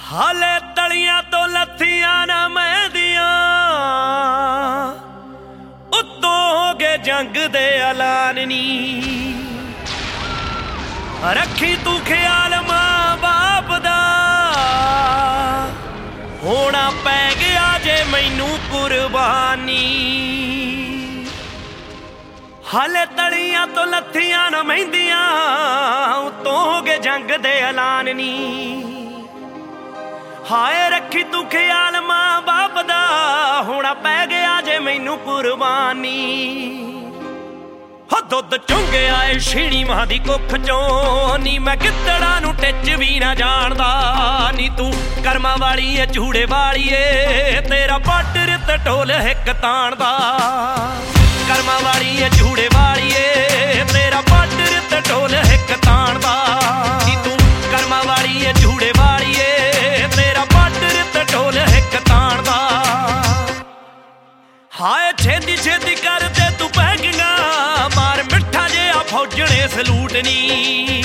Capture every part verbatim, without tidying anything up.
ਹਾਲੇ ਤਲੀਆਂ ਤੋਂ ਲੱਥੀਆਂ ਨਾ ਮਹਿੰਦੀਆਂ, ਉੱਤੋਂ ਹੋ ਗਏ ਜੰਗ ਦੇ ਐਲਾਨ ਨੀ। ਰੱਖੀ ਤੂੰ ਖਿਆਲ ਮਾਂ ਬਾਪ ਦਾ, ਹੋਣਾ ਪੈ ਗਿਆ ਜੇ ਮੈਨੂੰ ਕੁਰਬਾਨੀ। ਹਾਲੇ ਤਲੀਆਂ ਤੋਂ ਲੱਥੀਆਂ ਨਾ ਮਹਿੰਦੀਆਂ, ਉੱਤੋਂ ਹੋ ਗਏ ਜੰਗ ਦੇ ਐਲਾਨ ਨੀ। ਹਾਏ ਰੱਖੀ ਤੂੰ ਖਿਆਲ ਮਾਂ ਬਾਪ ਦਾ, ਹੋਣਾ ਪੈ ਗਿਆ ਜੇ ਮੈਨੂੰ ਕੁਰਬਾਨੀ। ਹੋ ਦੁੱਧ ਚੁੰਗਿਆ ਏ ਛੀਣੀ ਮਾਂ ਦੀ ਕੁੱਖ ਚੋਂ ਨੀ, ਮੈਂ ਗਿੱਦੜਾਂ ਨੂੰ ਟਿੱਚ ਵੀ ਨਾ ਜਾਣਦਾ ਨੀ। ਤੂੰ ਕਰਮਾਂ ਵਾਲੀ ਏ ਝੂੜੇ ਵਾਲੀ ਏ, ਤੇਰਾ ਪੱਟ ਰਿੱਤ ਢੋਲ ਹਿੱਕ ਤਾਣਦਾ। ਕਰਮਾਂ ਵਾਲੀ ਏ ਝੂੜੇ ਵਾਲੀ ਏ, ਤੇਰਾ ਪੱਟ ਰਿੱਤ ਢੋਲ ਹਿੱਕ ਤਾਣਦਾ ਨੀ। ਤੂੰ ਕਰਮਾਂ ਵਾਲੀ ਏ ਝੂੜੇ ਵਾਲੀ ਏ, ਤੇਰਾ ਪੱਟ ਰਿੱਤ ਢੋਲ ਹਿੱਕ ਤਾਣਦਾ। ਹਾਏ ਛੇਤੀ ਛੇਤੀ ਕਰਦੇ ਤੂੰ ਪੈਕਿੰਗਾਂ, ਮਾਰ ਮਿੱਠਾ ਜਿਹਾ ਫੌਜਣੇ ਸਲੂਟ ਨੀ।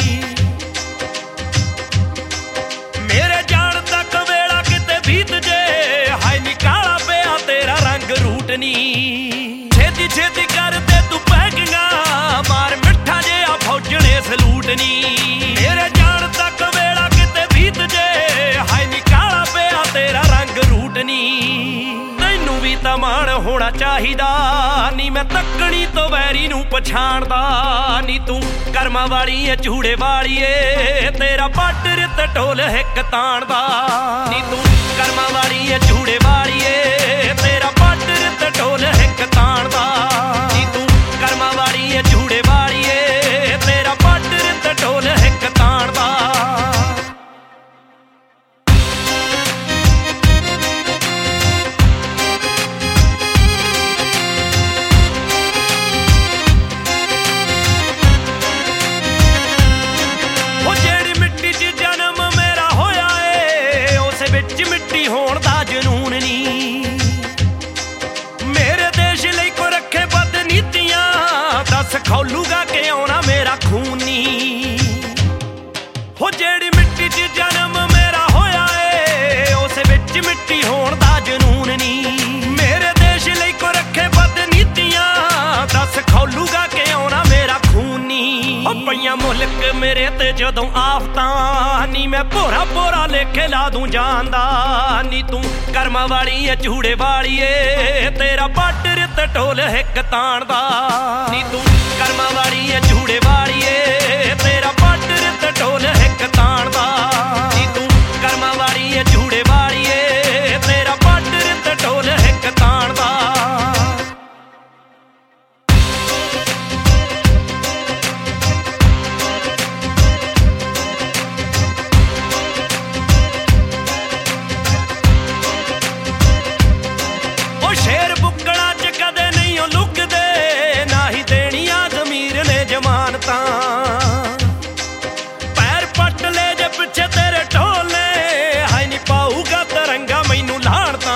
ਮੇਰੇ ਜਾਣ ਤੱਕ ਵੇਲਾ ਕਿਤੇ ਬੀਤ ਜੇ, ਹਾਏ ਨੀ ਕਾਲਾ ਪਿਆ ਤੇਰਾ ਰੰਗ ਰੂਟ ਨੀ। ਛੇਤੀ ਛੇਤੀ ਕਰਦੇ ਤੂੰ ਪੈਕਿੰਗਾਂ, ਮਾਰ ਮਿੱਠਾ ਜਿਹਾ ਫੌਜਣੇ ਸਲੂਟ ਨੀ। ਮੇਰੇ ਜਾਣ ਤੱਕ ਵੇਲਾ ਕਿਤੇ ਬੀਤ ਜੇ, ਹਾਏ ਨੀ ਕਾਲਾ ਪਿਆ ਤੇਰਾ ਰੰਗ ਰੂਟ ਨੀ। ਤੈਨੂੰ ਵੀ ਤਾਂ ਮਾਣ ਹੋਣਾ ਚਾਹੀਦਾ ਨੀ, ਮੈਂ ਤੱਕਣੀ ਤੋਂ ਵੈਰੀ ਨੂੰ ਪਛਾਣਦਾ ਨੀ। ਤੂੰ ਕਰਮਾਂ ਵਾਲੀ ਏ ਝੂੜੇ ਵਾਲੀ ਏ, ਤੇਰਾ ਪੱਟ ਰਿੱਤ ਢੋਲ ਹਿੱਕ ਤਾਣਦਾ ਨੀ। ਤੂੰ ਕਰਮਾਂ ਵਾਲੀ ਏ ਝੂੜੇ ਵਾਲੀ ਏ, ਤੇਰਾ ਪੱਟ ਰਿੱਤ ਢੋਲ ਹਿੱਕ ਤਾਣਦਾ ਨੀ। ਤੂੰ ਕਰਮਾਂ ਵਾਲੀ ਏ ਝੂੜੇ ਵਾਲੀ ਏ, ਤੇਰਾ ਪੱਟ ਰਿੱਤ ਢੋਲ ਹਿੱਕ ਤਾਣਦਾ। ਵਿੱਚ ਮਿੱਟੀ ਹੋਣ ਦਾ ਜਨੂਨ ਨੀ, ਮੇਰੇ ਦੇਸ਼ ਲਈ ਕੋ ਰੱਖੇ ਬਦ ਨੀਤੀਆਂ, ਦੱਸ ਖੌਲੂਗਾ ਕਿ ਆਉਣਾ ਮੇਰਾ ਖੂਨ ਨੀ। ਹੋ ਜਿਹੜੀ ਮਿੱਟੀ 'ਚ ਜਨਮ ਮੇਰਾ ਹੋਇਆ ਏ, ਉਸ ਵਿੱਚ ਮਿੱਟੀ ਹੋਣ ਦਾ ਜਨੂਨ ਨੀ। ਮੇਰੇ ਦੇਸ਼ ਲਈ ਕੋ ਰੱਖੇ ਬਦ ਨੀਤੀਆਂ, ਦੱਸ ਖੌਲੂਗਾ ਕਿ ਆਉਣਾ ਮੇਰਾ ਖੂਨ ਨੀ। ਹੋ ਪਈਆਂ ਮੁਲਕ ਮੇਰੇ ਤੇ ਜਦੋਂ ਆਫਤਾਂ ਨੀ, ਮੈਂ ਭੋਰਾ ਭੋਰਾ ਲੇਖੇ ਲਾ ਦੂੰ ਜਾਂਦਾ ਨੀ। ਤੂੰ ਕਰਮਾਂ ਵਾਲੀ ਏ ਝੂੜੇ ਵਾਲੀ ਏ, ਤੇਰਾ ਪੱਟ ਰਿੱਤ ਢੋਲ ਹਿੱਕ ਤਾਣਦਾ ਨੀ। ਤੂੰ ਕਰਮਾਂ ਵਾਲੀ ਏ ਝੂੜੇ ਵਾਲੀ ਏ, ਤੇਰਾ ਪੱਟ ਰਿੱਤ ਢੋਲ ਹਿੱਕ ਤਾਣਦਾ ਨੀ। ਤੂੰ ਕਰਮਾਂ ਵਾਲੀ ਏ ਝੂੜੇ ਵਾਲੀ ਏ, ਤੇਰਾ ਪੱਟ ਰਿੱਤ ਢੋਲ ਹਿੱਕ ਤਾਣਦਾ। ਸ਼ੇਰ ਬੁੱਕਲਾਂ 'ਚ ਕਦੇ ਨਹੀਂ ਉਹ ਲੁਕਦੇ, ਨਾ ਹੀ ਦੇਣੀਆਂ ਜ਼ਮੀਰ ਨੇ ਜ਼ਮਾਨਤਾਂ। ਪੈਰ ਪੱਟ ਲੈ ਜੇ ਪਿੱਛੇ ਤੇਰੇ ਢੋਲੇ, ਹਾਏ ਨੀ ਪਾਊਗਾ ਤਰੰਗਾ ਮੈਨੂੰ ਲਾਹਣਤਾਂ।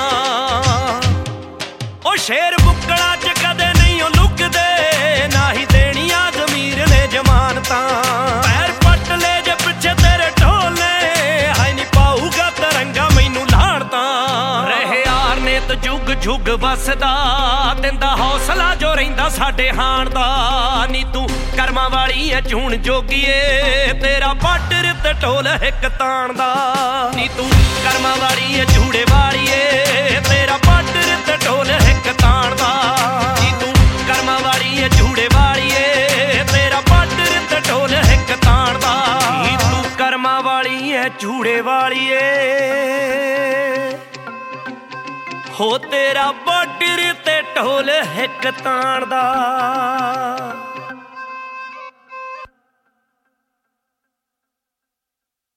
ਉਹ ਸ਼ੇਰ ਬੁੱਕਲਾਂ 'ਚ ਕਦੇ ਨਹੀਂ ਉਹ ਲੁਕਦੇ, ਨਾ ਹੀ ਦੇਣੀਆਂ ਜ਼ਮੀਰ ਨੇ ਜ਼ਮਾਨਤਾਂ। ਪੈਰ ਪੱਟ ਲੈ ਜੇ ਪਿੱਛੇ ਤੇਰੇ ਢੋਲੇ, ਹਾਏ ਨੀ ਪਾਊਗਾ ਤਰੰਗਾ ਮੈਨੂੰ ਲਾਹਣਤਾਂ। ਰਹੇ ਯਾਰ ਨੇ ਤੇ ਜੁਗ ਜੁਗ ਵਸਦਾ, ਦਿੰਦਾ ਹੌਸਲਾ ਜੋ ਰਹਿੰਦਾ ਸਾਡੇ ਹਾਣ ਦਾ ਨੀ। ਤੂੰ ਕਰਮਾਂ ਵਾਲੀ ਏ ਝੂਣ ਜੋਗੀਏ, ਤੇਰਾ ਪੱਟ ਰਿੱਤ ਢੋਲ ਹਿੱਕ ਤਾਣਦਾ ਨੀ। ਤੂੰ ਕਰਮਾਂ ਵਾਲੀ ਏ ਝੂੜੇ ਵਾਲੀ ਏ, ਤੇਰਾ ਪੱਟ ਰਿੱਤ ਢੋਲ ਹਿੱਕ ਤਾਣਦਾ ਨੀ। ਤੂੰ ਕਰਮਾਂ ਵਾਲੀ ਏ ਝੂੜੇ ਵਾਲੀ ਏ, ਤੇਰਾ ਪੱਟ ਰਿੱਤ ਢੋਲ ਹਿੱਕ ਤਾਣਦਾ ਨੀ। ਤੂੰ ਕਰਮਾਂ ਵਾਲੀ ਏ ਝੂੜੇ ਵਾਲੀ ਏ, ਹੋ ਤੇਰਾ ਪੱਟ ਰਿੱਤ ਢੋਲ ਹਿੱਕ ਤਾਣਦਾ।